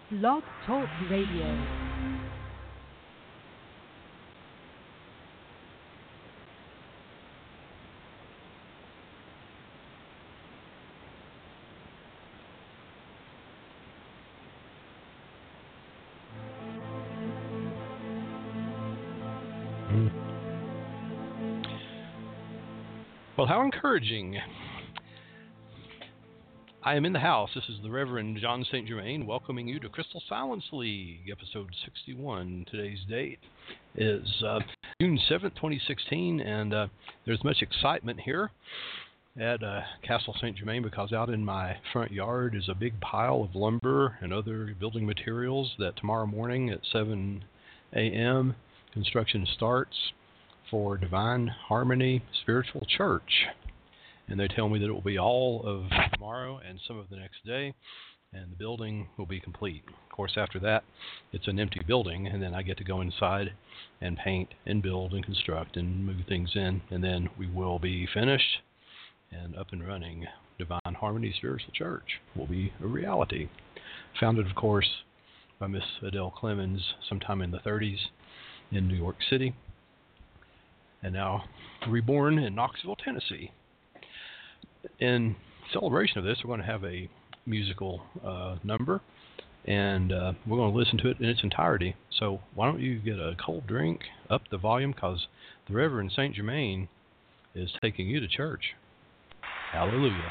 Blog Talk Radio. Well, how encouraging. I am in the house. This is the Reverend John St. Germain welcoming you to Crystal Silence League, episode 61. Today's date is June 7th, 2016, and there's much excitement here at Castle St. Germain because out in my front yard is a big pile of lumber and other building materials that tomorrow morning at 7 a.m. construction starts for Divine Harmony Spiritual Church. And they tell me that it will be all of tomorrow and some of the next day, and the building will be complete. Of course, after that, it's an empty building, and then I get to go inside and paint and build and construct and move things in, and then we will be finished and up and running. Divine Harmony Spiritual Church will be a reality. Founded, of course, by Miss Adele Clemens sometime in the 30s in New York City, and now reborn in Knoxville, Tennessee. In celebration of this, we're going to have a musical number, and we're going to listen to it in its entirety. So why don't you get a cold drink, up the volume, because the Reverend St. Germain is taking you to church. Hallelujah.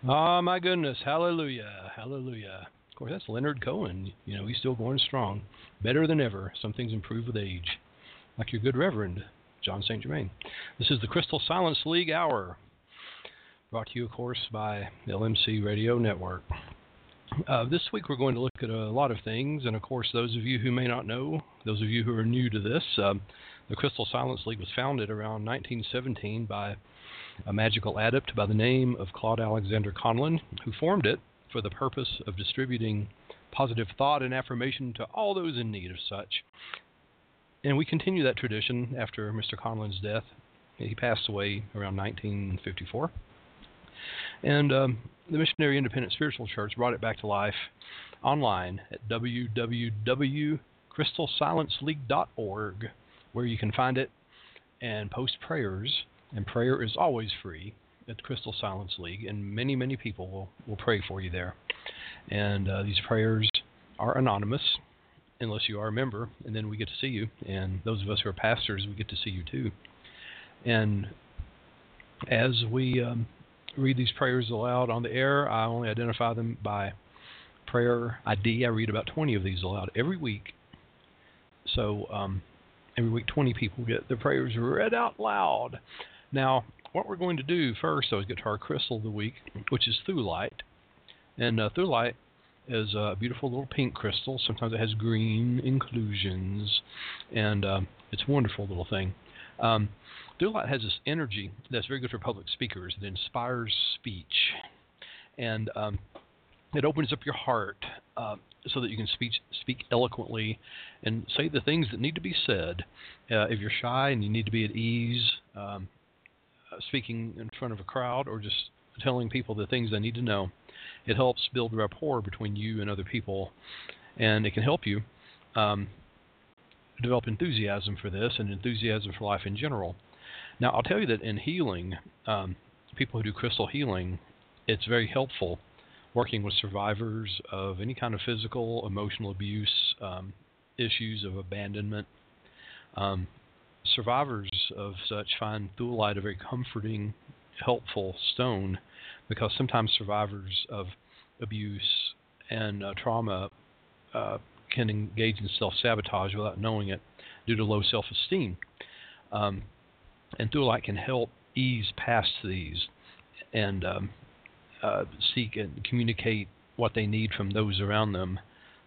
Oh, my goodness. Hallelujah. Hallelujah. Of course, that's Leonard Cohen. You know, he's still going strong. Better than ever. Some things improve with age. Like your good Reverend, John St. Germain. This is the Crystal Silence League Hour. Brought to you, of course, by LMC Radio Network. This week we're going to look at a lot of things. And, of course, those of you who may not know, those of you who are new to this, the Crystal Silence League was founded around 1917 by a magical adept by the name of Claude Alexander Conlon, who formed it for the purpose of distributing positive thought and affirmation to all those in need of such. And we continue that tradition after Mr. Conlon's death. He passed away around 1954. And the Missionary Independent Spiritual Church brought it back to life online at www.crystalsilenceleague.org, where you can find it and post prayers. And prayer is always free at the Crystal Silence League, and many, many people will pray for you there. And these prayers are anonymous, unless you are a member, and then we get to see you. And those of us who are pastors, we get to see you too. And as we read these prayers aloud on the air, I only identify them by prayer ID. I read about 20 of these aloud every week. So every week 20 people get their prayers read out loud. Now, what we're going to do first, though, is get to our crystal of the week, which is Thulite. And Thulite is a beautiful little pink crystal. Sometimes it has green inclusions, and it's a wonderful little thing. Thulite has this energy that's very good for public speakers. It inspires speech, and it opens up your heart so that you can speak eloquently and say the things that need to be said. If you're shy and you need to be at ease, speaking in front of a crowd or just telling people the things they need to know, it helps build rapport between you and other people, and it can help you develop enthusiasm for this and enthusiasm for life in general. Now, I'll tell you that in healing, people who do crystal healing, it's very helpful working with survivors of any kind of physical, emotional abuse, issues of abandonment. Survivors of such find Thulite a very comforting, helpful stone, because sometimes survivors of abuse and trauma can engage in self-sabotage without knowing it due to low self-esteem. And Thulite can help ease past these and seek and communicate what they need from those around them.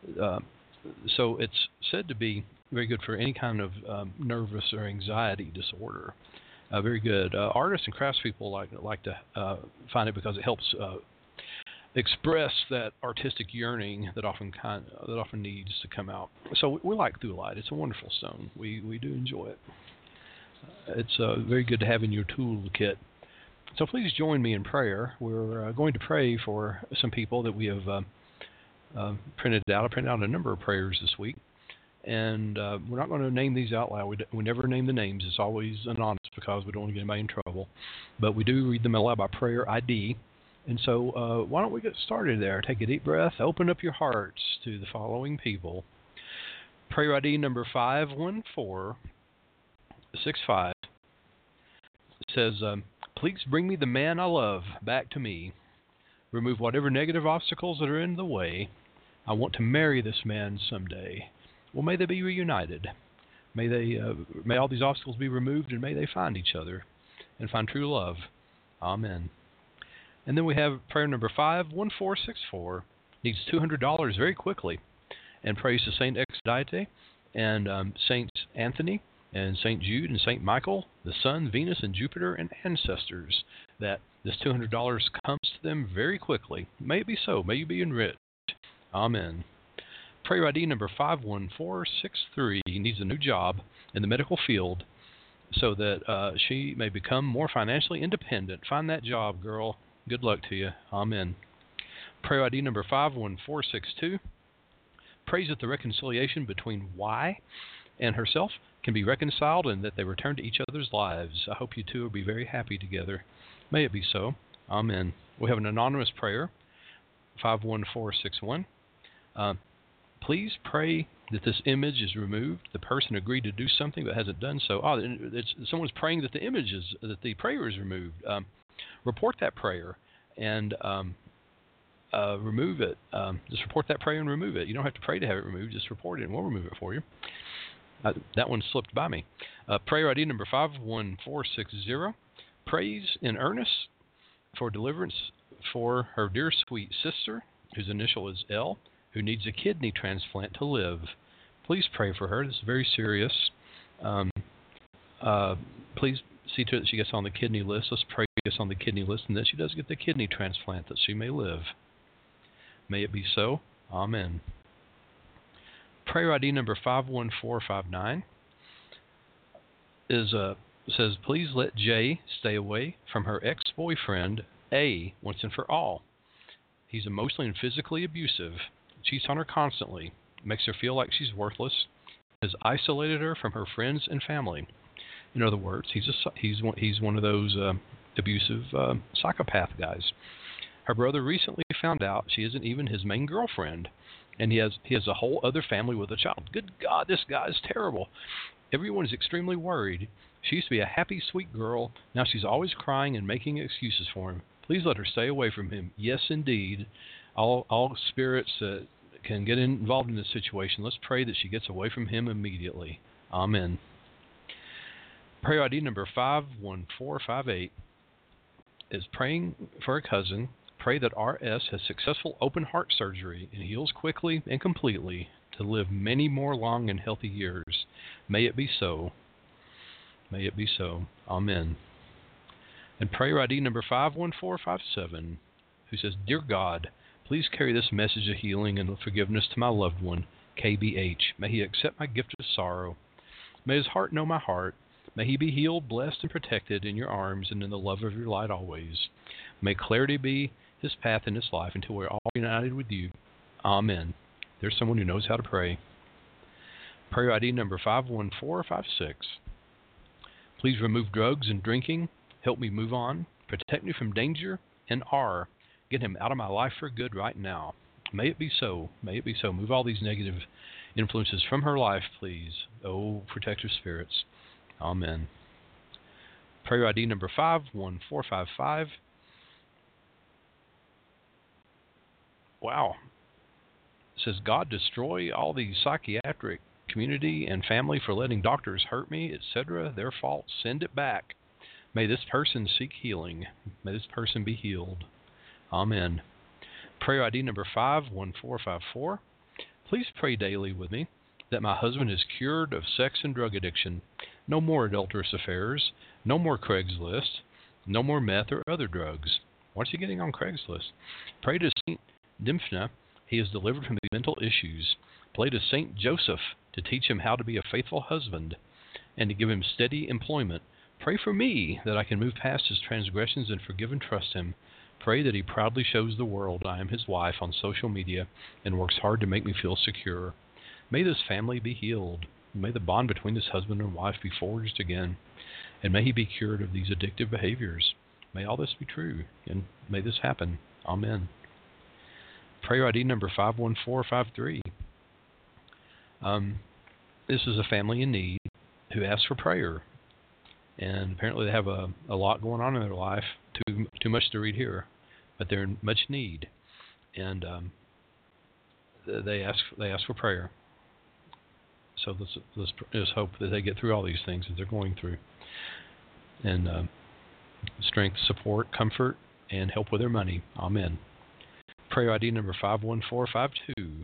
So it's said to be very good for any kind of nervous or anxiety disorder. Very good. Artists and craftspeople like to find it because it helps express that artistic yearning that often needs to come out. So we like Thulite. It's a wonderful stone. We do enjoy it. It's very good to have in your toolkit. So please join me in prayer. We're going to pray for some people that we have printed out. I printed out a number of prayers this week. And we're not going to name these out loud. We never name the names. It's always anonymous because we don't want to get anybody in trouble. But we do read them aloud by prayer ID. And so why don't we get started there? Take a deep breath. Open up your hearts to the following people. Prayer ID number 51465 says, please bring me the man I love back to me. Remove whatever negative obstacles that are in the way. I want to marry this man someday. Well, may they be reunited. May all these obstacles be removed, and may they find each other and find true love. Amen. And then we have prayer number 51464. Needs $200 very quickly, and prays to Saint Exdite and Saints Anthony and Saint Jude and Saint Michael, the Sun, Venus, and Jupiter, and ancestors, that this $200 comes to them very quickly. May it be so. May you be enriched. Amen. Prayer ID number 51463 needs a new job in the medical field so that she may become more financially independent. Find that job, girl. Good luck to you. Amen. Prayer ID number 51462 prays that the reconciliation between Y and herself can be reconciled and that they return to each other's lives. I hope you two will be very happy together. May it be so. Amen. We have an anonymous prayer, 51461. Please pray that this image is removed. The person agreed to do something but hasn't done so. Someone's praying that the prayer is removed. Report that prayer and remove it. Just report that prayer and remove it. You don't have to pray to have it removed. Just report it, and we'll remove it for you. That one slipped by me. Prayer ID number 51460. Prays in earnest for deliverance for her dear sweet sister, whose initial is L, who needs a kidney transplant to live. Please pray for her. This is very serious. Please see to it that she gets on the kidney list. Let's pray she gets on the kidney list and that she does get the kidney transplant that she may live. May it be so. Amen. Prayer ID number 51459 says, please let J stay away from her ex-boyfriend A once and for all. He's emotionally and physically abusive, cheats on her constantly, makes her feel like she's worthless, has isolated her from her friends and family. In other words, he's one of those abusive psychopath guys. Her brother recently found out she isn't even his main girlfriend, and he has a whole other family with a child. Good God, this guy is terrible. Everyone is extremely worried. She used to be a happy, sweet girl. Now she's always crying and making excuses for him. Please let her stay away from him. Yes, indeed. All spirits that can get involved in this situation, let's pray that she gets away from him immediately. Amen. Prayer ID number 51458 is praying for a cousin. Pray that RS has successful open heart surgery and heals quickly and completely to live many more long and healthy years. May it be so. May it be so. Amen. And prayer ID number 51457, who says, Dear God, please carry this message of healing and forgiveness to my loved one, KBH. May he accept my gift of sorrow. May his heart know my heart. May he be healed, blessed, and protected in your arms and in the love of your light always. May clarity be his path in his life until we're all united with you. Amen. There's someone who knows how to pray. Prayer ID number 51456. Please remove drugs and drinking. Help me move on. Protect me from danger. And R. Get him out of my life for good right now. May it be so. May it be so. Move all these negative influences from her life, please. Oh, protective spirits. Amen. Prayer ID number 51455. Wow. It says, God, destroy all the psychiatric community and family for letting doctors hurt me, etc. Their fault. Send it back. May this person seek healing. May this person be healed. Amen. Prayer ID number 51454. Please pray daily with me that my husband is cured of sex and drug addiction. No more adulterous affairs. No more Craigslist. No more meth or other drugs. What's he getting on Craigslist? Pray to St. Dymphna. He is delivered from these mental issues. Pray to St. Joseph to teach him how to be a faithful husband and to give him steady employment. Pray for me that I can move past his transgressions and forgive and trust him. Pray that he proudly shows the world I am his wife on social media and works hard to make me feel secure. May this family be healed. May the bond between this husband and wife be forged again. And may he be cured of these addictive behaviors. May all this be true, and may this happen. Amen. Prayer ID number 51453. This is a family in need who asks for prayer. And apparently they have a lot going on in their life, too much to read here, but they're in much need. And they ask for prayer. So let's hope that they get through all these things that they're going through. And strength, support, comfort, and help with their money. Amen. Prayer ID number 51452.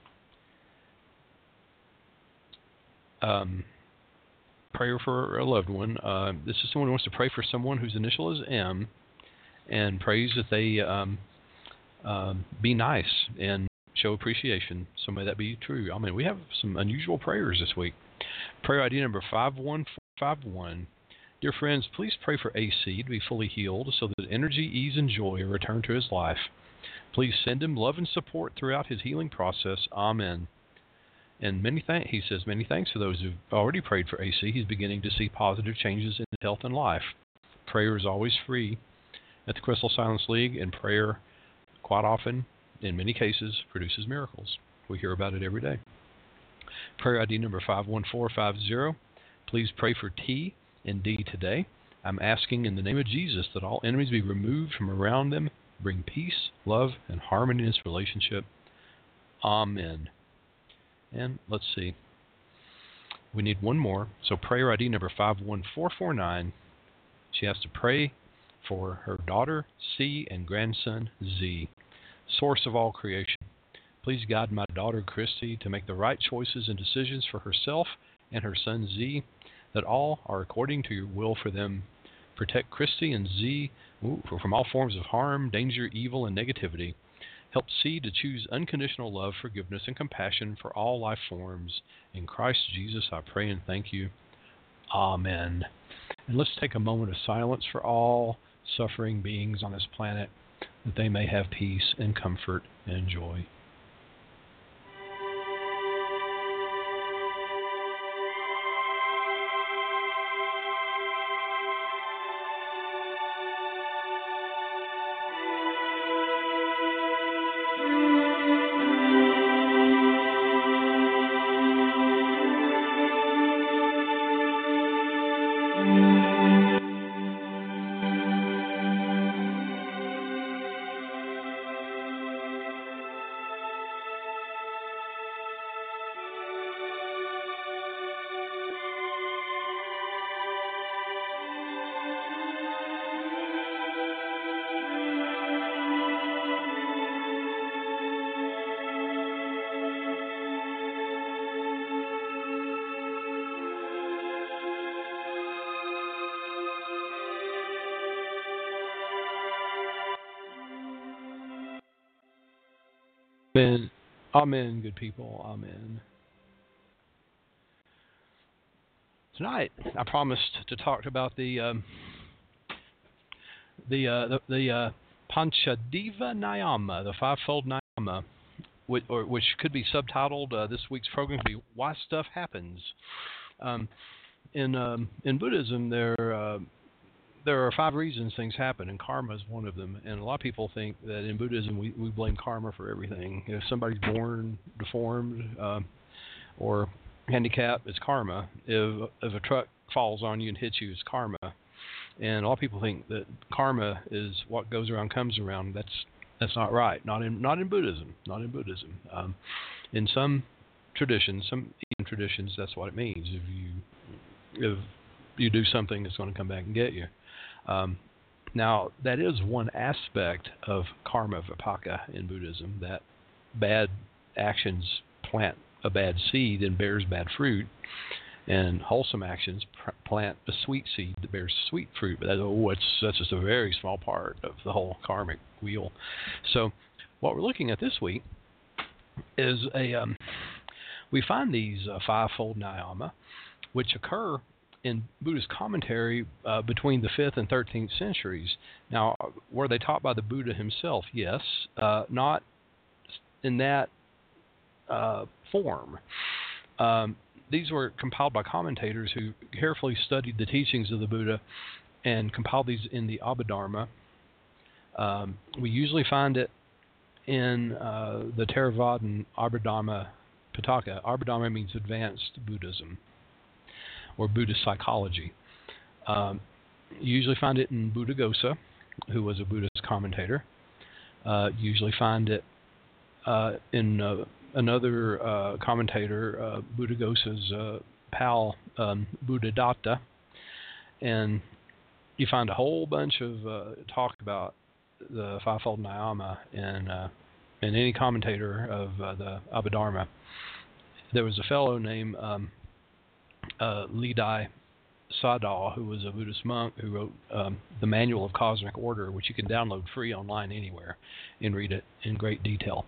Prayer for a loved one. This is someone who wants to pray for someone whose initial is M, and prays that they be nice and show appreciation. So may that be true. I mean, we have some unusual prayers this week. Prayer ID number 51451. Dear friends, please pray for AC to be fully healed so that energy, ease, and joy are returned to his life. Please send him love and support throughout his healing process. Amen. And he says many thanks to those who've already prayed for AC. He's beginning to see positive changes in his health and life. Prayer is always free at the Crystal Silence League, and prayer quite often, in many cases, produces miracles. We hear about it every day. Prayer ID number 51450. Please pray for T and D today. I'm asking in the name of Jesus that all enemies be removed from around them bring peace, love, and harmony in this relationship. Amen. And let's see. We need one more. So prayer ID number 51449. She has to pray for her daughter, C, and grandson, Z, source of all creation. Please guide my daughter, Christy, to make the right choices and decisions for herself and her son, Z, that all are according to your will for them. Protect Christy and Z from all forms of harm, danger, evil, and negativity. Help C to choose unconditional love, forgiveness, and compassion for all life forms. In Christ Jesus, I pray and thank you. Amen. And let's take a moment of silence for all suffering beings on this planet, that they may have peace and comfort and joy. Amen. Amen, good people. Amen. Tonight, I promised to talk about the Panchadeva Nayama, the fivefold Nayama, which could be subtitled this week's program to be "Why Stuff Happens." In Buddhism, there are 5 reasons things happen, and karma is one of them. And a lot of people think that in Buddhism we blame karma for everything. If somebody's born deformed or handicapped, it's karma. If a truck falls on you and hits you, it's karma. And a lot of people think that karma is what goes around comes around. That's not right. Not in Buddhism. Not in Buddhism. In some traditions, some Indian traditions, that's what it means. If you do something, it's going to come back and get you. Now, that is one aspect of karma vipaka in Buddhism, that bad actions plant a bad seed and bears bad fruit, and wholesome actions plant a sweet seed that bears sweet fruit. But that's just a very small part of the whole karmic wheel. So what we're looking at this week is we find these fivefold Nayama, which occur in Buddhist commentary between the 5th and 13th centuries. Now, were they taught by the Buddha himself? Yes. Not in that form. These were compiled by commentators who carefully studied the teachings of the Buddha and compiled these in the Abhidharma. We usually find it in the Theravadan Abhidharma Pitaka. Abhidharma means advanced Buddhism, or Buddhist psychology. You usually find it in Buddhaghosa, who was a Buddhist commentator. You usually find it in another commentator, Buddhaghosa's pal, Buddhadatta. And you find a whole bunch of talk about the fivefold Nayama in any commentator of the Abhidharma. There was a fellow named Lidai Sadal, who was a Buddhist monk, who wrote the Manual of Cosmic Order, which you can download free online anywhere and read it in great detail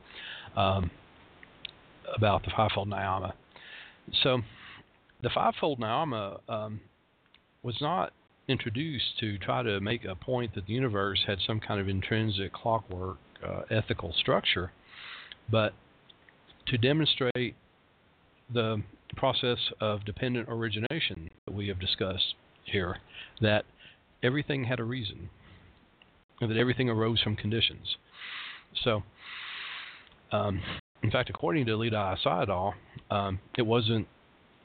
about the fivefold Nayama. So the fivefold Nayama was not introduced to try to make a point that the universe had some kind of intrinsic clockwork ethical structure, but to demonstrate the process of dependent origination that we have discussed here, that everything had a reason, and that everything arose from conditions. So, in fact, according to Lidai Sayadaw, it wasn't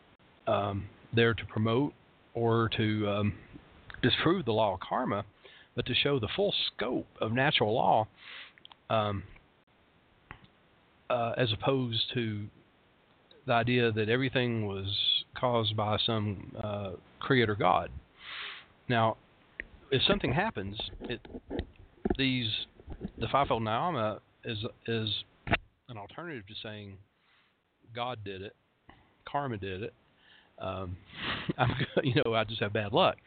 there to promote or to disprove the law of karma, but to show the full scope of natural law, as opposed to the idea that everything was caused by some creator God. Now, if something happens, the fivefold Niyama is an alternative to saying God did it, karma did it. I just have bad luck.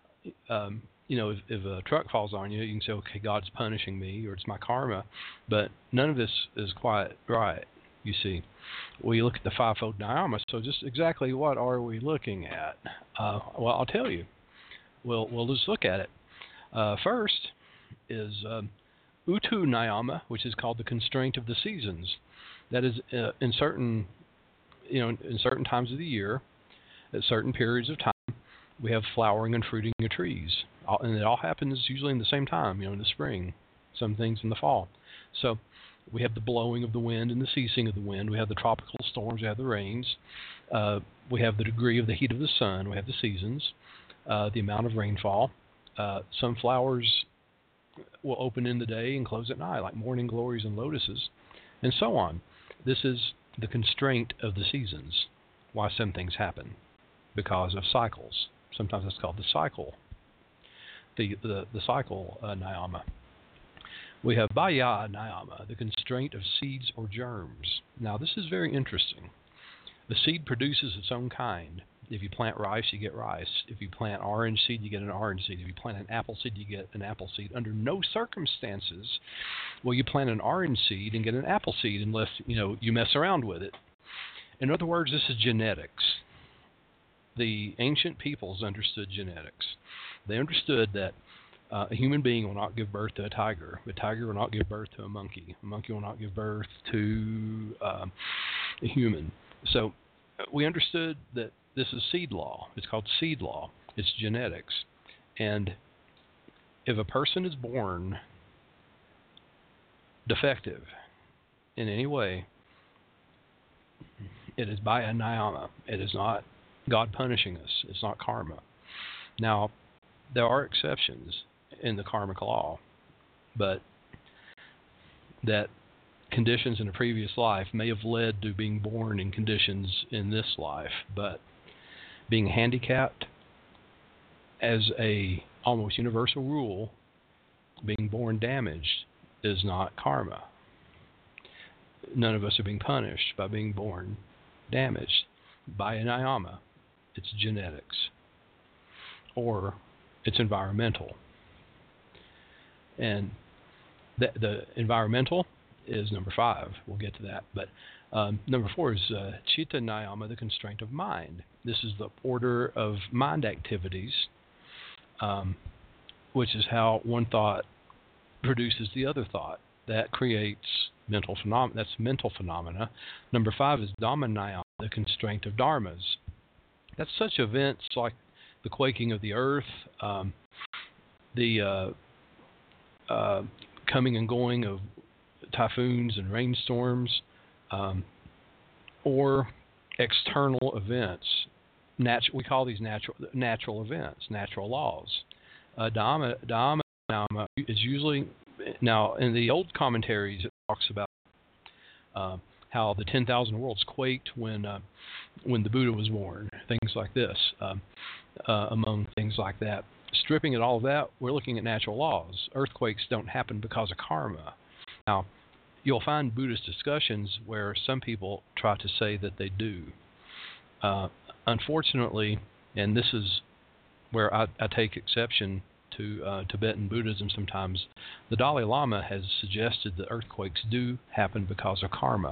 If a truck falls on you, you can say, okay, God's punishing me, or it's my karma. But none of this is quite right, you see. Well, you look at the fivefold Niyama, so just exactly what are we looking at? Well, I'll tell you. We'll just look at it. First is Utu Niyama, which is called the constraint of the seasons. That is, in certain times of the year, at certain periods of time, we have flowering and fruiting of trees, and it all happens usually in the same time. In the spring, some things in the fall. So we have the blowing of the wind and the ceasing of the wind. We have the tropical storms. We have the rains. We have the degree of the heat of the sun. We have the seasons, the amount of rainfall. Some flowers will open in the day and close at night, like morning glories and lotuses, and so on. This is the constraint of the seasons, why some things happen, because of cycles. Sometimes it's called the cycle, the cycle Niyama. We have Baya Niyama, the constraint of seeds or germs. Now, this is very interesting. The seed produces its own kind. If you plant rice, you get rice. If you plant orange seed, you get an orange seed. If you plant an apple seed, you get an apple seed. Under no circumstances will you plant an orange seed and get an apple seed unless you mess around with it. In other words, this is genetics. The ancient peoples understood genetics. They understood that a human being will not give birth to a tiger. A tiger will not give birth to a monkey. A monkey will not give birth to a human. So we understood that this is seed law. It's called seed law. It's genetics. And if a person is born defective in any way, it is by a Niyama. It is not God punishing us. It's not karma. Now, there are exceptions in the karmic law, but that conditions in a previous life may have led to being born in conditions in this life, but being handicapped as a almost universal rule, being born damaged is not karma. None of us are being punished by being born damaged by a Niyama. It's genetics, or it's environmental. And the environmental is number 5. We'll get to that. But number 4 is Chitta Niyama, the constraint of mind. This is the order of mind activities, which is how one thought produces the other thought. That creates mental phenomena. That's mental phenomena. Number 5 is Dhamma Niyama, the constraint of dharmas. That's such events like the quaking of the earth, the coming and going of typhoons and rainstorms, or external events. We call these natural events, natural laws. Dhamma is usually, now in the old commentaries it talks about how the 10,000 worlds quaked when the Buddha was born, things like this, among things like that. Stripping at all of that, we're looking at natural laws. Earthquakes don't happen because of karma. Now, you'll find Buddhist discussions where some people try to say that they do. Unfortunately, and this is where I take exception to Tibetan Buddhism sometimes, the Dalai Lama has suggested that earthquakes do happen because of karma.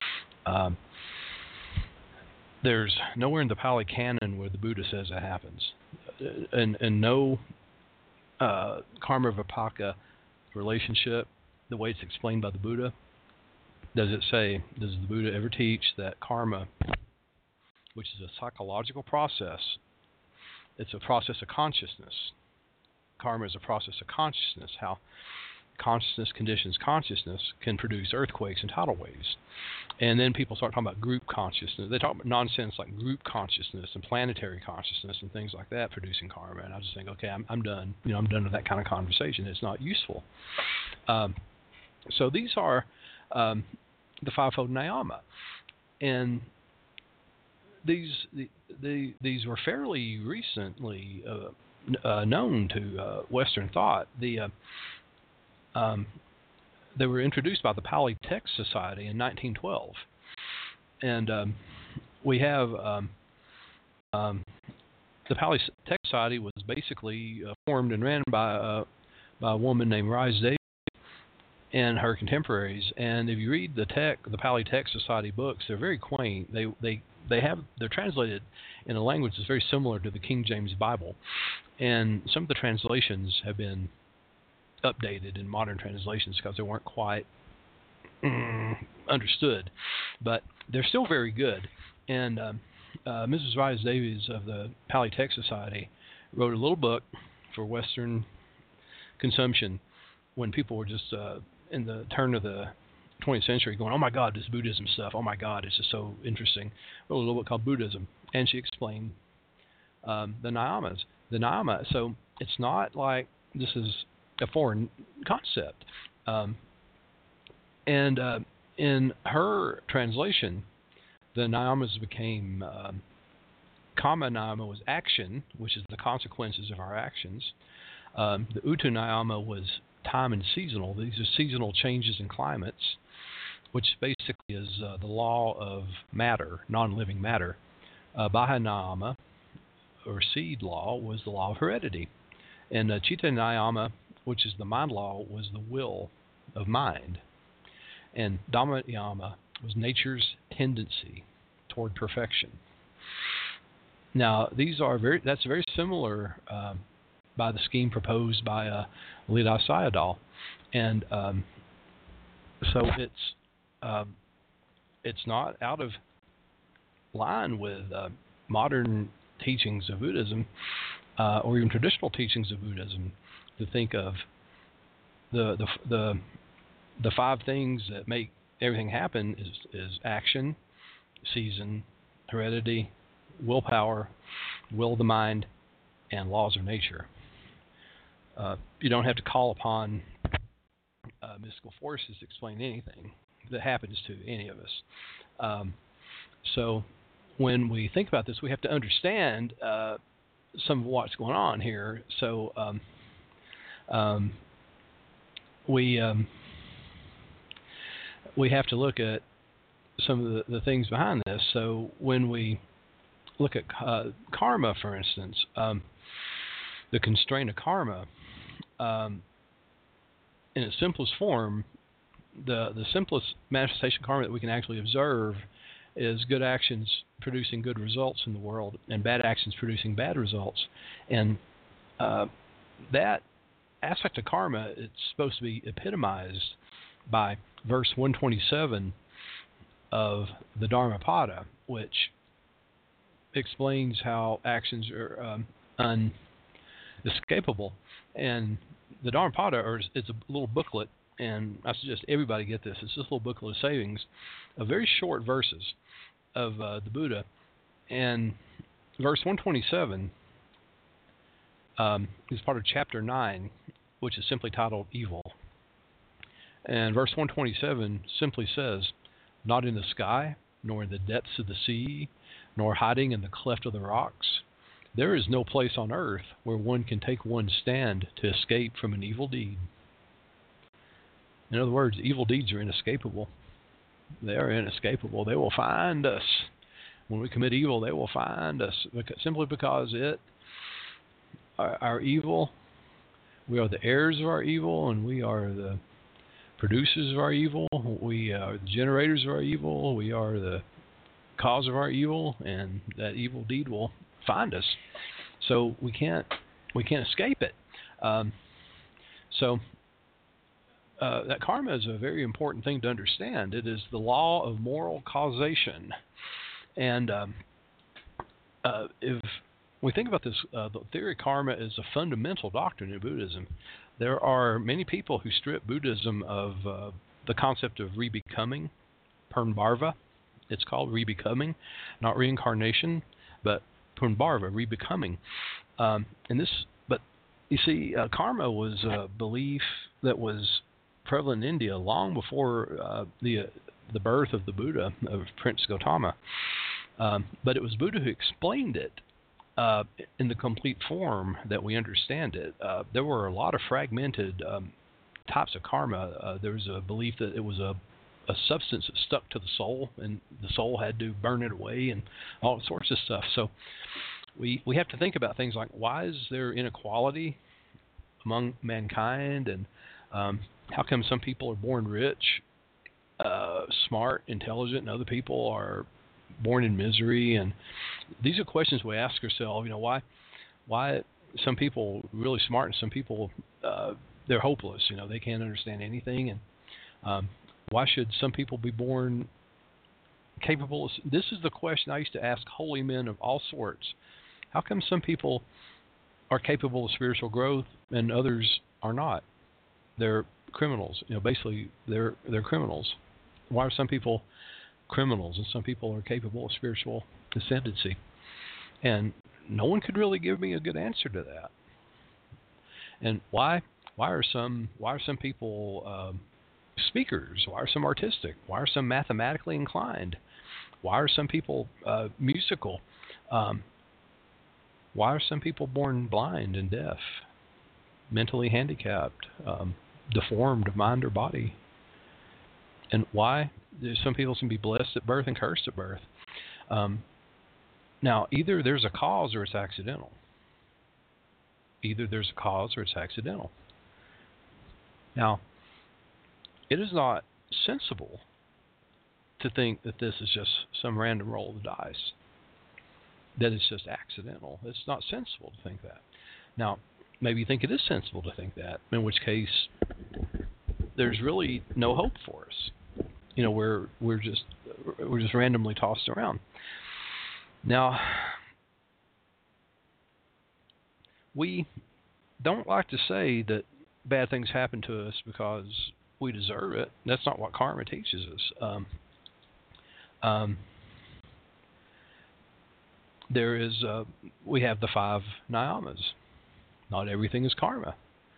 There's nowhere in the Pali Canon where the Buddha says it happens. And no karma vipaka relationship, the way it's explained by the Buddha, does the Buddha ever teach that karma, which is a psychological process, it's a process of consciousness. Karma is a process of consciousness, how consciousness conditions consciousness can produce earthquakes and tidal waves. And then people start talking about group consciousness. They talk about nonsense like group consciousness and planetary consciousness and things like that producing karma. And I just think, okay, I'm done. I'm done with that kind of conversation. It's not useful. So these are the fivefold niyama, and these were fairly recently known to Western thought. They were introduced by the Pali Text Society in 1912, and we have the Pali Text Society was basically formed and ran by a woman named Rise Davis and her contemporaries. And if you read the Pali Text Society books, they're very quaint. They're translated in a language that's very similar to the King James Bible, and some of the translations have been updated in modern translations because they weren't quite understood, but they're still very good. And Mrs. Rise Davies of the Pali Text Society wrote a little book for Western consumption when people were just in the turn of the 20th century going, oh my God, this Buddhism stuff, oh my God, it's just so interesting. Wrote a little book called Buddhism, and she explained the niyamas. The niyama, so it's not like this is a foreign concept. And in her translation, the niyamas became kama niyama was action, which is the consequences of our actions. The utu niyama was time and seasonal. These are seasonal changes in climates, which basically is the law of matter, non-living matter. Baha niyama, or seed law, was the law of heredity. And chitta niyama, which is the mind law, was the will of mind. And dhamma niyama was nature's tendency toward perfection. Now, that's very similar by the scheme proposed by Leda Sayadaw. And so it's not out of line with modern teachings of Buddhism or even traditional teachings of Buddhism to think of the five things that make everything happen is action, season, heredity, willpower, will of the mind, and laws of nature. You don't have to call upon mystical forces to explain anything that happens to any of us. So when we think about this, we have to understand some of what's going on here. So we have to look at some of the things behind this. So when we look at karma, for instance, the constraint of karma, in its simplest form, the simplest manifestation of karma that we can actually observe is good actions producing good results in the world and bad actions producing bad results. And that aspect of karma, it's supposed to be epitomized by verse 127 of the Dharmapada, which explains how actions are unescapable. And the Dharmapada it's a little booklet, and I suggest everybody get this. It's just a little booklet of sayings of very short verses of the Buddha. And verse 127 is part of chapter 9, which is simply titled Evil. And verse 127 simply says, not in the sky, nor in the depths of the sea, nor hiding in the cleft of the rocks. There is no place on earth where one can take one's stand to escape from an evil deed. In other words, evil deeds are inescapable. They are inescapable. They will find us. When we commit evil, they will find us simply because our evil, we are the heirs of our evil, and we are the producers of our evil. We are the generators of our evil. We are the cause of our evil, and that evil deed will find us. So we can't escape it. That karma is a very important thing to understand. It is the law of moral causation. And if we think about this, the theory of karma is a fundamental doctrine in Buddhism. There are many people who strip Buddhism of the concept of rebecoming, Purnbarva. It's called rebecoming, not reincarnation, but Purnbarva, rebecoming. But you see, karma was a belief that was prevalent in India long before the birth of the Buddha, of Prince Gautama. But it was Buddha who explained it in the complete form that we understand it. There were a lot of fragmented types of karma. There was a belief that it was a substance that stuck to the soul, and the soul had to burn it away, and all sorts of stuff. So we have to think about things like, why is there inequality among mankind, and how come some people are born rich, smart, intelligent, and other people are born in misery? And these are questions we ask ourselves. Why some people really smart and some people they're hopeless. They can't understand anything. And why should some people be born capable? This is the question I used to ask holy men of all sorts. How come some people are capable of spiritual growth and others are not? They're criminals. Basically they're criminals. Why are some people criminals and some people are capable of spiritual ascendancy? And no one could really give me a good answer to that. And why are some people speakers? Why are some artistic? Why are some mathematically inclined? Why are some people musical? Why are some people born blind and deaf, mentally handicapped, deformed of mind or body? And why some people can be blessed at birth and cursed at birth? Now, either there's a cause or it's accidental. Either there's a cause or it's accidental. Now, it is not sensible to think that this is just some random roll of the dice, that it's just accidental. It's not sensible to think that. Now, maybe you think it is sensible to think that, in which case there's really no hope for us. We're just randomly tossed around. Now, we don't like to say that bad things happen to us because we deserve it. That's not what karma teaches us. We have the 5 niyamas. Not everything is karma.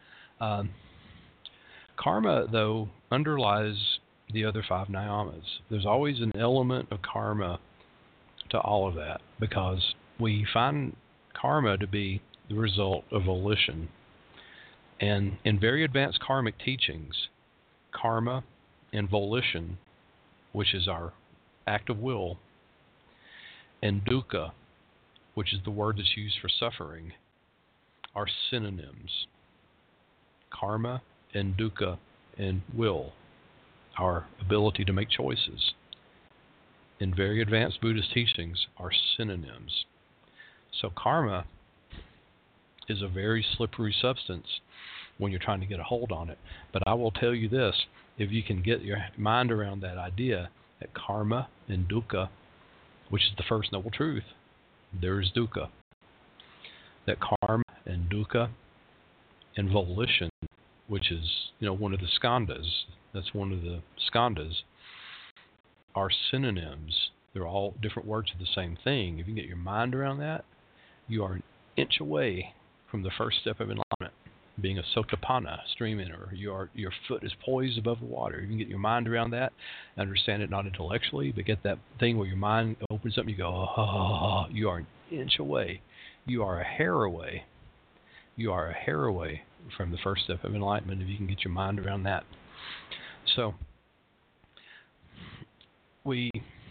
Karma, though, underlies the other 5 niyamas. There's always an element of karma to all of that, because we find karma to be the result of volition. And in very advanced karmic teachings, karma and volition, which is our act of will, and dukkha, which is the word that's used for suffering, are synonyms. Karma and dukkha and will, our ability to make choices, in very advanced Buddhist teachings, are synonyms. So karma is a very slippery substance when you're trying to get a hold on it. But I will tell you this, if you can get your mind around that idea that karma and dukkha, which is the first noble truth, there is dukkha, that karma and dukkha and volition, which is one of the skandhas, that's one of the skandhas, are synonyms. They're all different words of the same thing. If you can get your mind around that, you are an inch away from the first step of enlightenment, being a sotapanna, stream enter. Your foot is poised above the water. You can get your mind around that, understand it not intellectually, but get that thing where your mind opens up and you go, oh, you are an inch away. You are a hair away. You are a hair away from the first step of enlightenment if you can get your mind around that. So we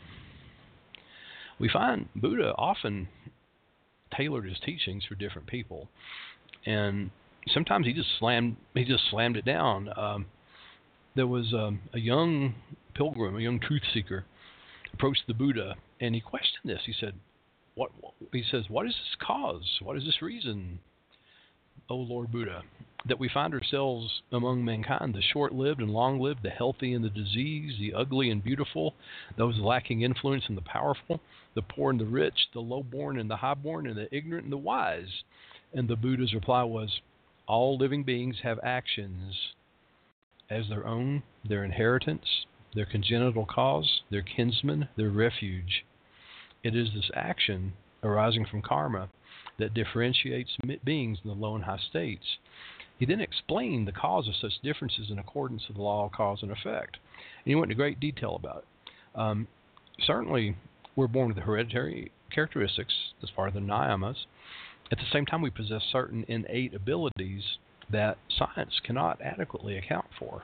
find Buddha often tailored his teachings for different people, and sometimes he just slammed it down. There was a young pilgrim, a young truth seeker, approached the Buddha, and he questioned this. He said, "What?" He says, "What is this cause? What is this reason, O Lord Buddha, that we find ourselves among mankind, the short-lived and long-lived, the healthy and the diseased, the ugly and beautiful, those lacking influence and the powerful, the poor and the rich, the low-born and the high-born, and the ignorant and the wise?" And the Buddha's reply was, All living beings have actions as their own, their inheritance, their congenital cause, their kinsman, their refuge. It is this action arising from karma that differentiates beings in the low and high states. He then explained the cause of such differences in accordance with the law of cause and effect. And he went into great detail about it. Certainly, we're born with the hereditary characteristics as part of the niyamas. At the same time, we possess certain innate abilities that science cannot adequately account for.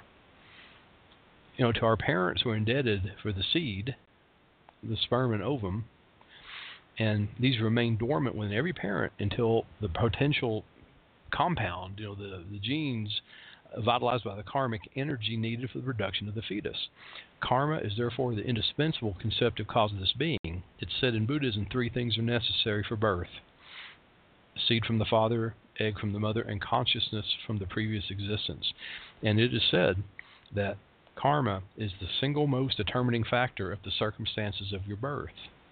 To our parents, we're indebted for the seed, the sperm and ovum, and these remain dormant within every parent until the potential compound, the genes vitalized by the karmic energy needed for the production of the fetus. Karma is therefore the indispensable conceptive cause of this being. It's said in Buddhism 3 things are necessary for birth: seed from the father, egg from the mother, and consciousness from the previous existence. And it is said that karma is the single most determining factor of the circumstances of your birth.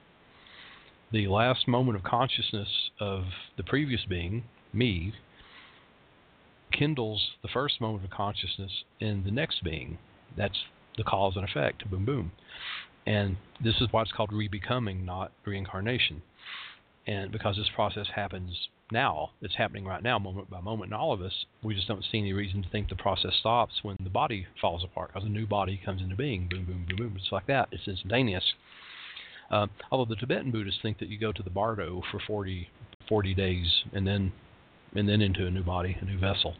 The last moment of consciousness of the previous being, me, kindles the first moment of consciousness in the next being. That's the cause and effect. Boom, boom. And this is why it's called rebecoming, not reincarnation. And because this process happens now, it's happening right now, moment by moment in all of us, we just don't see any reason to think the process stops when the body falls apart, because a new body comes into being. Boom, boom, boom, boom. It's like that. It's instantaneous. Although the Tibetan Buddhists think that you go to the bardo for 40 days and then into a new body, a new vessel.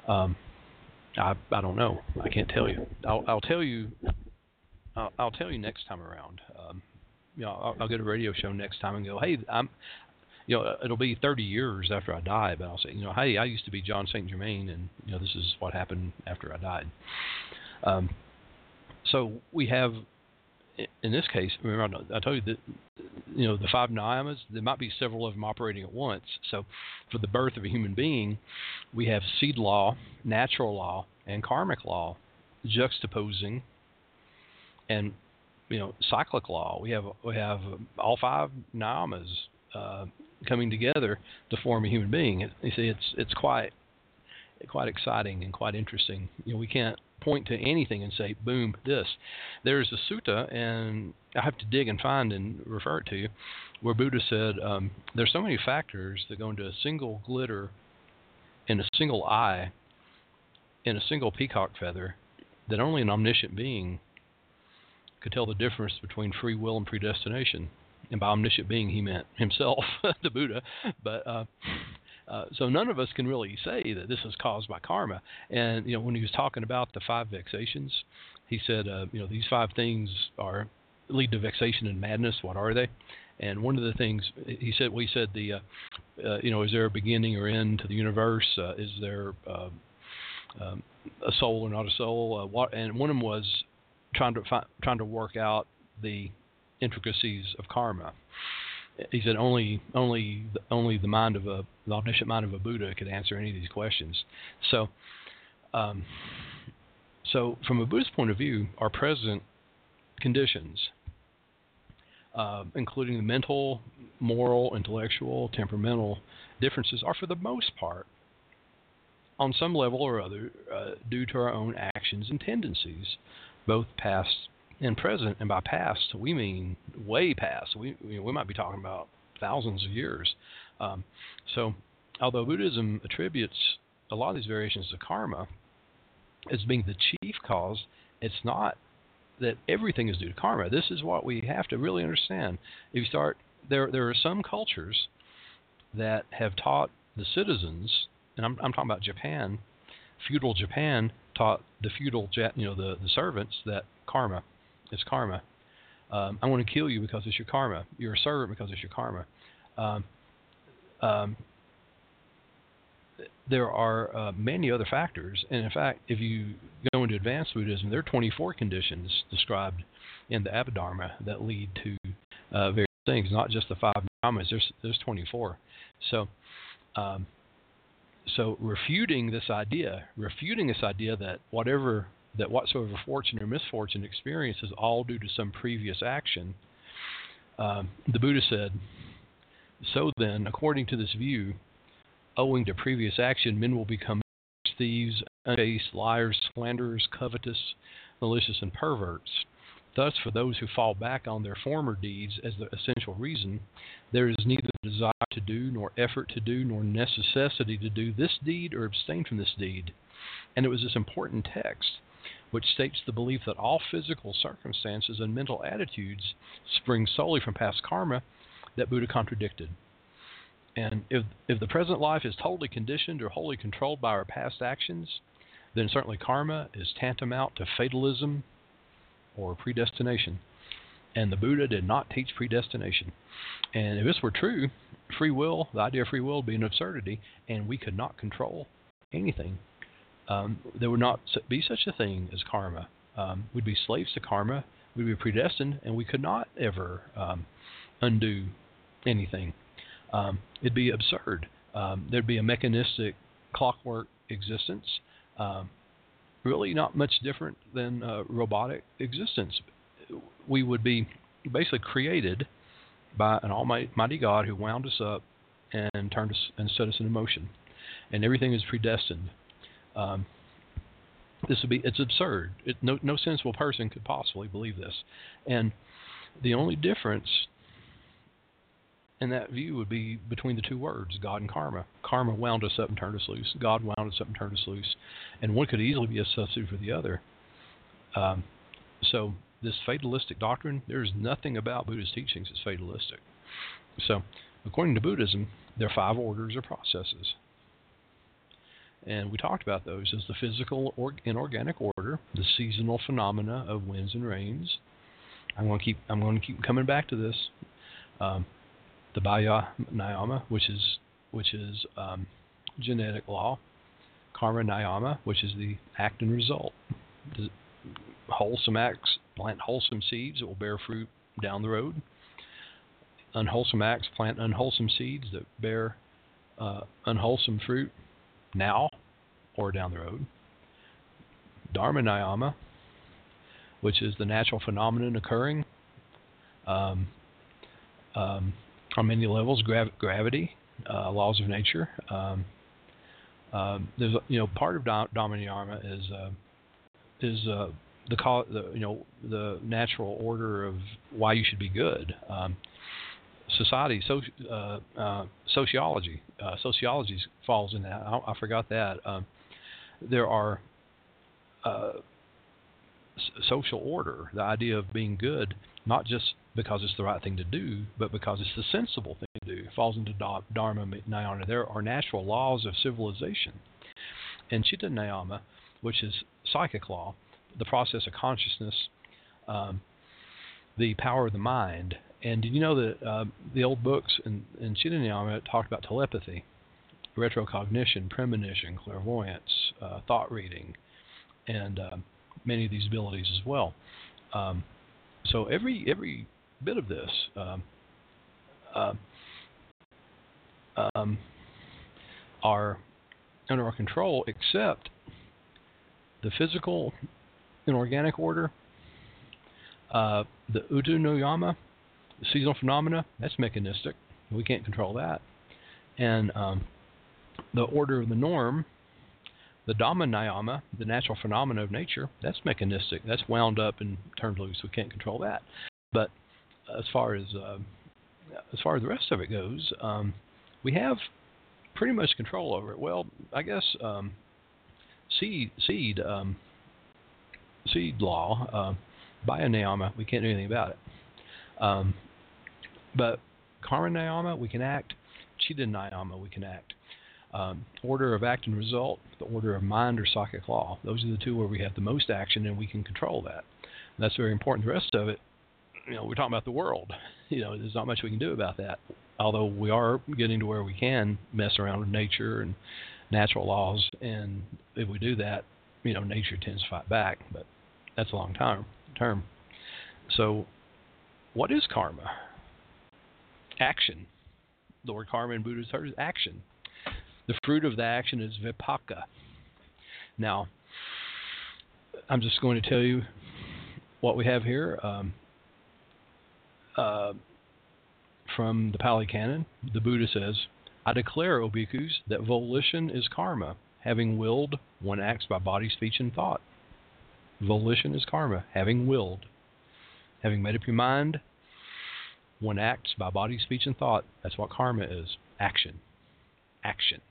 I don't know. I can't tell you. I'll tell you. I'll tell you next time around. I'll get a radio show next time and go, hey, it'll be 30 years after I die, but I'll say, hey, I used to be John St. Germain, and this is what happened after I died. So we have, in this case, remember I told you that the 5 niyamas, there might be several of them operating at once. So for the birth of a human being, we have seed law, natural law, and karmic law juxtaposing, and cyclic law. We have all 5 niyamas coming together to form a human being. You see, it's quite exciting and quite interesting. We can't point to anything and say, boom, this. There's a sutta, and I have to dig and find and refer it to you, where Buddha said there's so many factors that go into a single glitter in a single eye in a single peacock feather that only an omniscient being could tell the difference between free will and predestination. And by omniscient being, he meant himself, the Buddha. But so none of us can really say that this is caused by karma. And when he was talking about the 5 vexations, he said, these 5 things lead to vexation and madness. What are they? And one of the things he said, is there a beginning or end to the universe? Is there a soul or not a soul? And one of them was trying to work out the intricacies of karma. He said only the mind of the omniscient mind of a Buddha could answer any of these questions. So from a Buddhist point of view, our present conditions, including the mental, moral, intellectual, temperamental differences, are for the most part, on some level or other, due to our own actions and tendencies, both past and present. And by past, we mean way past. We might be talking about thousands of years. So although Buddhism attributes a lot of these variations to karma as being the chief cause, it's not that everything is due to karma. This is what we have to really understand. If you start, there are some cultures that have taught the citizens, and I'm talking about Japan, feudal Japan taught the feudal, the servants that karma is karma. I want to kill you because it's your karma. You're a servant because it's your karma. There are many other factors, and in fact, if you go into advanced Buddhism, there are 24 conditions described in the Abhidharma that lead to various things, not just the 5 niyamas. There's 24. So refuting this idea that whatsoever fortune or misfortune experience is all due to some previous action, the Buddha said, so then, according to this view, owing to previous action, men will become thieves, unchaste, liars, slanderers, covetous, malicious, and perverts. Thus, for those who fall back on their former deeds as the essential reason, there is neither desire to do, nor effort to do, nor necessity to do this deed or abstain from this deed. And it was this important text which states the belief that all physical circumstances and mental attitudes spring solely from past karma that Buddha contradicted. And if the present life is totally conditioned or wholly controlled by our past actions, then certainly karma is tantamount to fatalism or predestination. And the Buddha did not teach predestination. And if this were true, free will, the idea of free will would be an absurdity, and we could not control anything. There would not be such a thing as karma. We'd be slaves to karma. We'd be predestined, and we could not ever undo anything. It'd be absurd. There'd be a mechanistic clockwork existence, really not much different than robotic existence. We would be basically created by an almighty God who wound us up and turned us and set us in motion, and everything is predestined. It's absurd. No sensible person could possibly believe this. And the only difference in that view would be between the two words, God and karma. Karma wound us up and turned us loose. God wound us up and turned us loose. And one could easily be a substitute for the other. So this fatalistic doctrine, there's nothing about Buddha's teachings that's fatalistic. So according to Buddhism, there are 5 orders or processes. And we talked about those as the physical and organic order, the seasonal phenomena of winds and rains. I'm going to keep coming back to this. The Baya Niyama, which is genetic law. Karma Niyama, which is the act and result. The wholesome acts plant wholesome seeds that will bear fruit down the road. Unwholesome acts plant unwholesome seeds that bear unwholesome fruit now or down the road. Dharma Niyama, which is the natural phenomenon occurring on many levels, gravity, laws of nature. There's part of Dharma Niyama is the natural order of why you should be good. Society, sociology falls in that. I forgot that. There are social order, the idea of being good, not just because it's the right thing to do, but because it's the sensible thing to do. It falls into Dharma Niyama. There are natural laws of civilization. And Chitta Niyama, which is psychic law, the process of consciousness, the power of the mind. And did you know that the old books in Chitta Niyama talked about telepathy, retrocognition, premonition, clairvoyance, thought reading, and many of these abilities as well. So every bit of this are under our control, except the physical and organic order, the Utu no Yama, the seasonal phenomena, that's mechanistic. We can't control that. And the order of the norm, the Dhamma Niyama, the natural phenomena of nature, that's mechanistic. That's wound up and turned loose. We can't control that. But as far as the rest of it goes, we have pretty much control over it. Well, I guess seed law, Baya Niyama, we can't do anything about it. But Karma Niyama, we can act. Chitta Niyama, we can act. Order of act and result, the order of mind or psychic law. Those are the two where we have the most action and we can control that. And that's very important. The rest of it, we're talking about the world. There's not much we can do about that. Although we are getting to where we can mess around with nature and natural laws. And if we do that, nature tends to fight back. But that's a long term. So what is karma? Action. The word karma in Buddha's terms is action. The fruit of the action is vipaka. Now, I'm just going to tell you what we have here from the Pali Canon. The Buddha says, I declare, O bhikkhus, that volition is karma. Having willed, one acts by body, speech, and thought. Volition is karma. Having willed. Having made up your mind, one acts by body, speech, and thought. That's what karma is. Action. Action.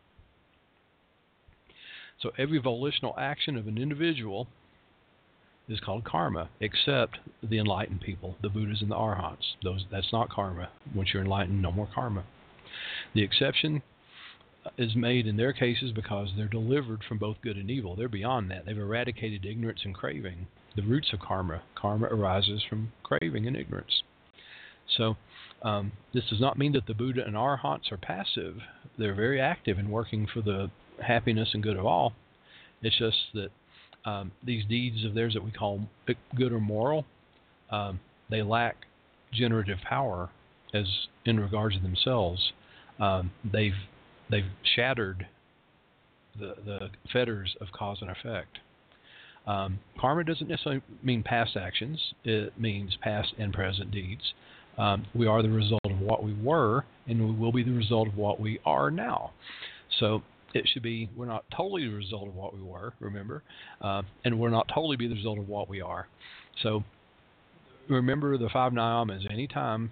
So every volitional action of an individual is called karma, except the enlightened people, the Buddhas and the Arhats. That's not karma. Once you're enlightened, no more karma. The exception is made in their cases because they're delivered from both good and evil. They're beyond that. They've eradicated ignorance and craving. The roots of karma. Karma arises from craving and ignorance. So this does not mean that the Buddha and Arhats are passive. They're very active in working for the happiness and good of all. It's just that these deeds of theirs that we call good or moral, they lack generative power as in regards to themselves. They've shattered the fetters of cause and effect. Karma doesn't necessarily mean past actions. It means past and present deeds. We are the result of what we were, and we will be the result of what we are now. So it should be, we're not totally the result of what we were, remember, and we're not totally be the result of what we are. So remember the 5 niyamas. Anytime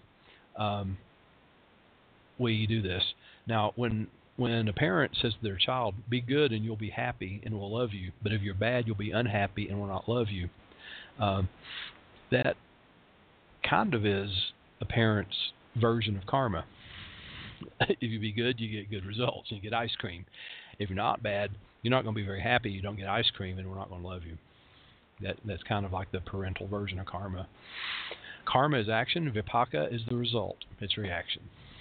we do this. Now, when a parent says to their child, be good and you'll be happy and we'll love you, but if you're bad, you'll be unhappy and we'll not love you, that kind of is a parent's version of karma. If you be good, you get good results and you get ice cream. If you're not bad, you're not going to be very happy. You don't get ice cream and we're not going to love you. That's kind of like the parental version of karma. Karma is action. Vipaka is the result. It's reaction.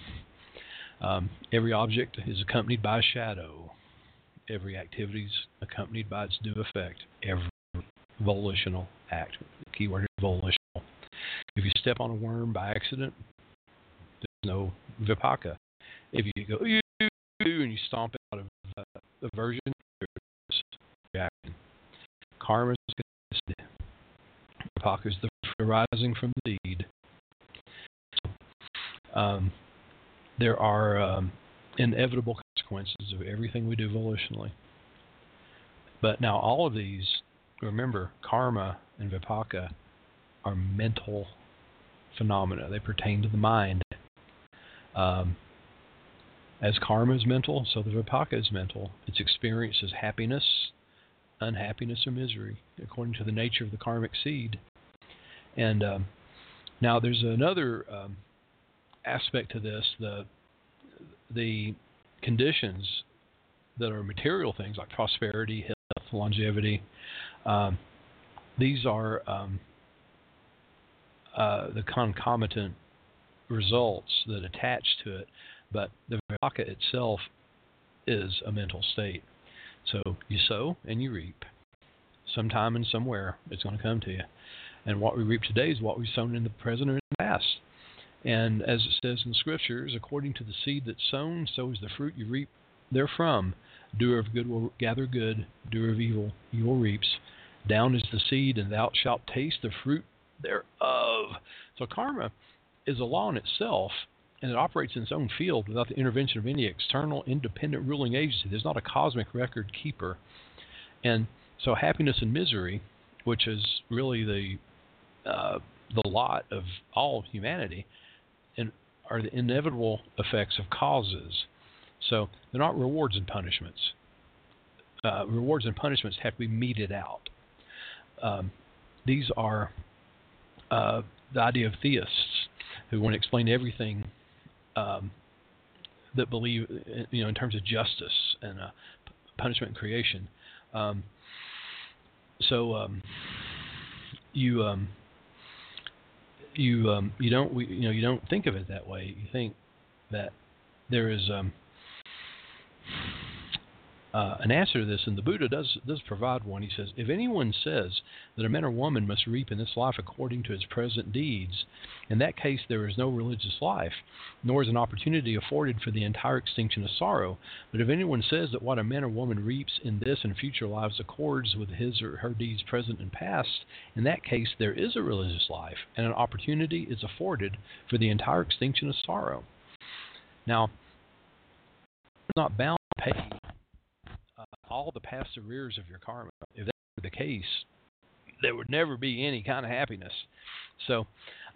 Every object is accompanied by a shadow. Every activity is accompanied by its due effect. Every volitional act. The key word is volitional. If you step on a worm by accident, there's no vipaka. If you go and you stomp out of aversion, there's reaction. Karma is vipaka is the arising from the deed. There are inevitable consequences of everything we do volitionally. But now all of these, remember, karma and vipaka are mental phenomena. They pertain to the mind. As karma is mental, so the vipaka is mental. It's experienced as happiness, unhappiness, or misery, according to the nature of the karmic seed. And now there's another aspect to this, the conditions that are material things like prosperity, health, longevity. These are the concomitant results that attach to it, but the vipaka itself is a mental state. So you sow and you reap. Sometime and somewhere it's going to come to you. And what we reap today is what we've sown in the present or in the past. And as it says in the scriptures, according to the seed that's sown, so is the fruit you reap therefrom. Doer of good will gather good, doer of evil reaps. Down is the seed, and thou shalt taste the fruit thereof. So karma is a law in itself, and it operates in its own field without the intervention of any external, independent ruling agency. There's not a cosmic record keeper. And so happiness and misery, which is really the lot of all humanity, and are the inevitable effects of causes. So they're not rewards and punishments. Rewards and punishments have to be meted out. These are the idea of theists who want to explain everything that believe, in terms of justice and punishment and creation. You don't think of it that way. You think that there is an answer to this, and the Buddha does provide one. He says, if anyone says that a man or woman must reap in this life according to his present deeds, in that case there is no religious life, nor is an opportunity afforded for the entire extinction of sorrow. But if anyone says that what a man or woman reaps in this and future lives accords with his or her deeds present and past, in that case there is a religious life, and an opportunity is afforded for the entire extinction of sorrow. Now, not bound to pay all the past arrears of your karma. If that were the case, there would never be any kind of happiness. So,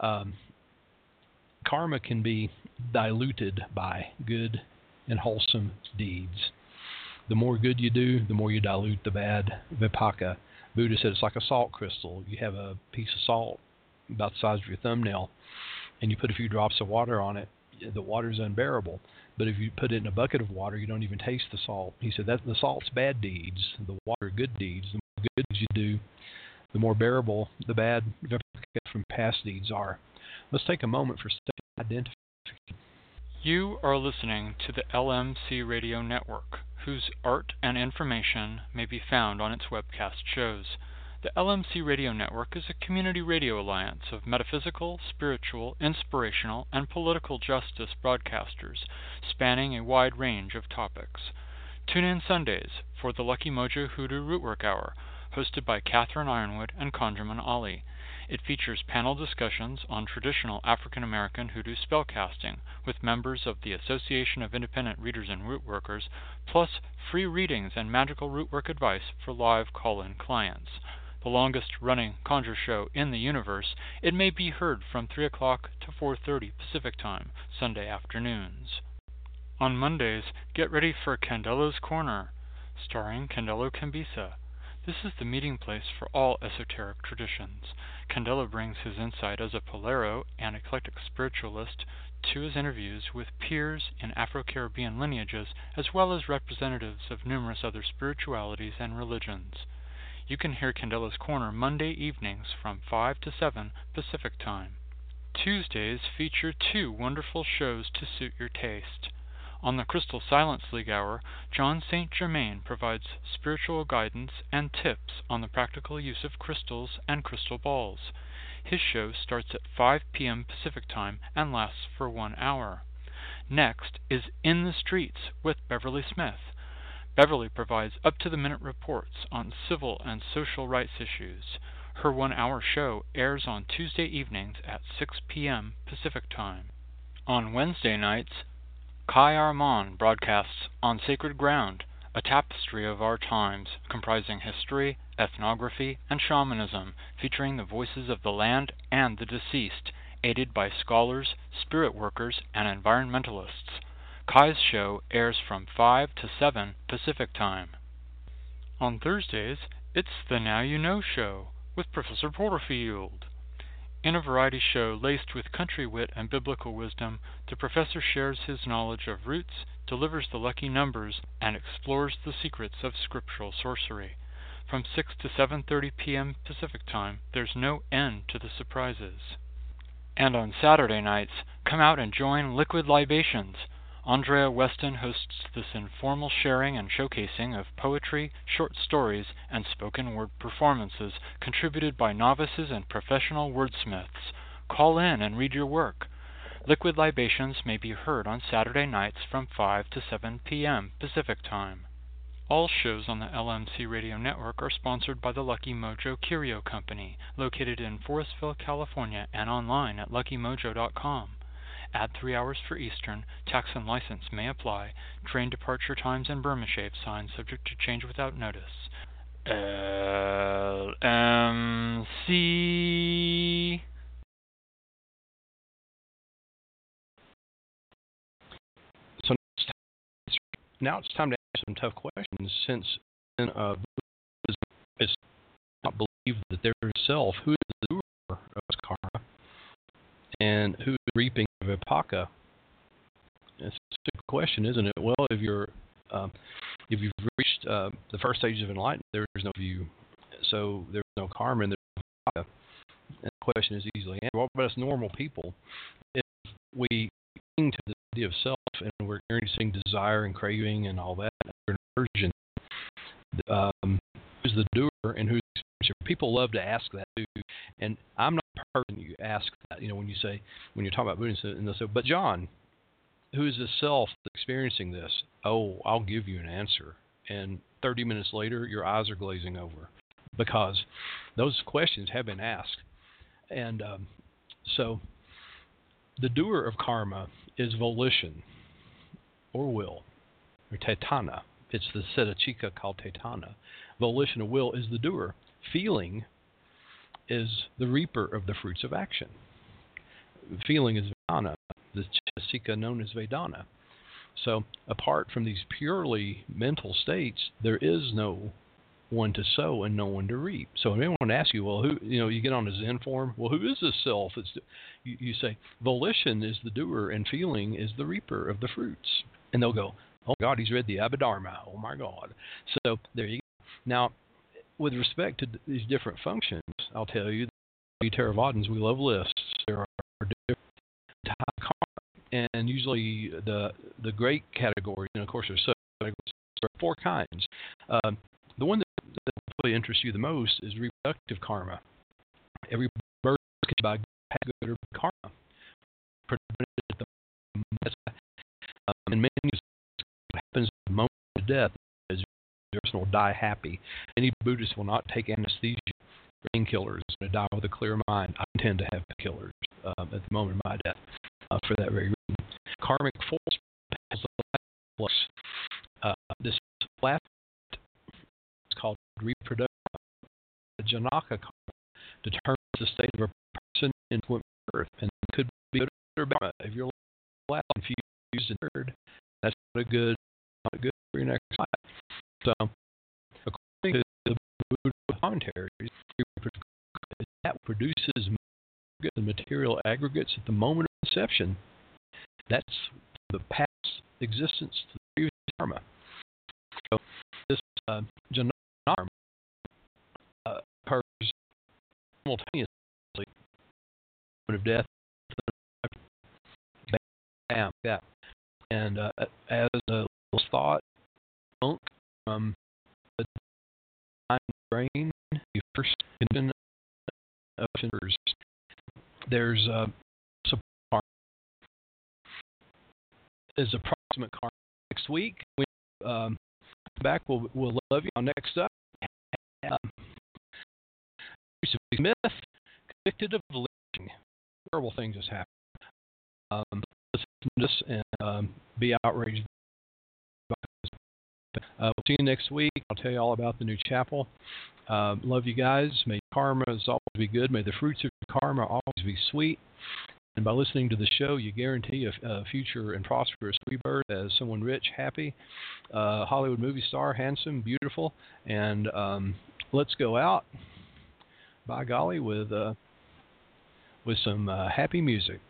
karma can be diluted by good and wholesome deeds. The more good you do, the more you dilute the bad. Vipaka. Buddha said it's like a salt crystal. You have a piece of salt about the size of your thumbnail, and you put a few drops of water on it. The water is unbearable. But if you put it in a bucket of water, you don't even taste the salt. He said that the salt's bad deeds, the water good deeds. The more good deeds you do, the more bearable the bad from past deeds are. Let's take a moment for identification. You are listening to the LMC Radio Network, whose art and information may be found on its webcast shows. The LMC Radio Network is a community radio alliance of metaphysical, spiritual, inspirational, and political justice broadcasters spanning a wide range of topics. Tune in Sundays for the Lucky Mojo Hoodoo Rootwork Hour, hosted by Catherine Ironwood and Conjurman Ali. It features panel discussions on traditional African American hoodoo spellcasting with members of the Association of Independent Readers and Rootworkers, plus free readings and magical rootwork advice for live call-in clients. The longest-running conjure show in the universe, it may be heard from 3 o'clock to 4:30 Pacific Time, Sunday afternoons. On Mondays, get ready for Candelo's Corner, starring Candelo Cambisa. This is the meeting place for all esoteric traditions. Candelo brings his insight as a Polero and eclectic spiritualist to his interviews with peers in Afro-Caribbean lineages, as well as representatives of numerous other spiritualities and religions. You can hear Candelo's Corner Monday evenings from 5 to 7 Pacific Time. Tuesdays feature 2 wonderful shows to suit your taste. On the Crystal Silence League Hour, John St. Germain provides spiritual guidance and tips on the practical use of crystals and crystal balls. His show starts at 5 p.m. Pacific Time and lasts for 1 hour. Next is In the Streets with Beverly Smith. Beverly provides up-to-the-minute reports on civil and social rights issues. Her 1-hour show airs on Tuesday evenings at 6 p.m. Pacific Time. On Wednesday nights, Kai Armand broadcasts On Sacred Ground, a tapestry of our times comprising history, ethnography, and shamanism, featuring the voices of the land and the deceased, aided by scholars, spirit workers, and environmentalists. Kai's show airs from 5 to 7 Pacific Time. On Thursdays, it's the Now You Know Show with Professor Porterfield. In a variety show laced with country wit and biblical wisdom, the professor shares his knowledge of roots, delivers the lucky numbers, and explores the secrets of scriptural sorcery. From 6 to 7:30 p.m. Pacific Time, there's no end to the surprises. And on Saturday nights, come out and join Liquid Libations. Andrea Weston hosts this informal sharing and showcasing of poetry, short stories, and spoken word performances contributed by novices and professional wordsmiths. Call in and read your work. Liquid Libations may be heard on Saturday nights from 5 to 7 p.m. Pacific Time. All shows on the LMC Radio Network are sponsored by the Lucky Mojo Curio Company, located in Forestville, California, and online at luckymojo.com. Add 3 hours for Eastern. Tax and license may apply. Train departure times and Burma shave signs subject to change without notice. LMC. So now it's time to ask some tough questions, since it's not believed that there is self. Who is the doer of karma, and who is reaping vipaka? It's a good question, isn't it? Well, if you've reached the first stage of enlightenment, there is no view, so there's no karma and there's no vipaka. And the question is easily answered. What about us normal people? If we cling to the idea of self and we're experiencing desire and craving and all that, and aversion, who's the doer and who's the experiencer? People love to ask that too, and I'm not the person you ask that. When you're talking about Buddhism, and they'll say, "But John, who is the self that's experiencing this?" Oh, I'll give you an answer, and 30 minutes later, your eyes are glazing over, because those questions have been asked. And so the doer of karma is volition or will. or Tetana. It's the Seta Chica called Tetana. Volition of will is the doer. Feeling is the reaper of the fruits of action. Feeling is Vedana, the Chitta known as Vedana. So apart from these purely mental states, there is no one to sow and no one to reap. So if anyone asks you, well, who, you get on a Zen form, well, who is this self? You say, volition is the doer and feeling is the reaper of the fruits. And they'll go, oh, my God, he's read the Abhidharma. Oh, my God. So there you go. Now, with respect to these different functions, I'll tell you, we Theravadins, we love lists. There are different types of karma. And usually the great categories, and of course there's subcategories, there are 4 kinds. The one that really interests you the most is reproductive karma. Every birth can by good or bad karma. And many what happens at the moment of death is the person will die happy. Any Buddhist will not take anesthesia. Painkillers is going to die with a clear mind. I intend to have killers at the moment of my death for that very reason. Karmic force has plus this last is called reproduction. Janaka karma determines the state of a person in birth, and it could be good or bad. If you're last confused and third, that's not good for your next life. So, according to the Buddha commentaries, that produces the material aggregates at the moment of conception. That's the past existence to the previous karma. So this Janaka karma occurs simultaneously of death, bam, yeah. And as a thought monk from the brain, you first condition of there's support karma. Is approximate karma. Next week, we back. We'll love you. Next up, Smith convicted of lynching. Terrible things has happened. Listen to this and be outraged. We'll see you next week. I'll tell you all about the new chapel. Love you guys. May karma always be good. May the fruits of your karma always be sweet. And by listening to the show, you guarantee a future and prosperous rebirth as someone rich, happy, Hollywood movie star, handsome, beautiful. And let's go out, by golly, with some happy music.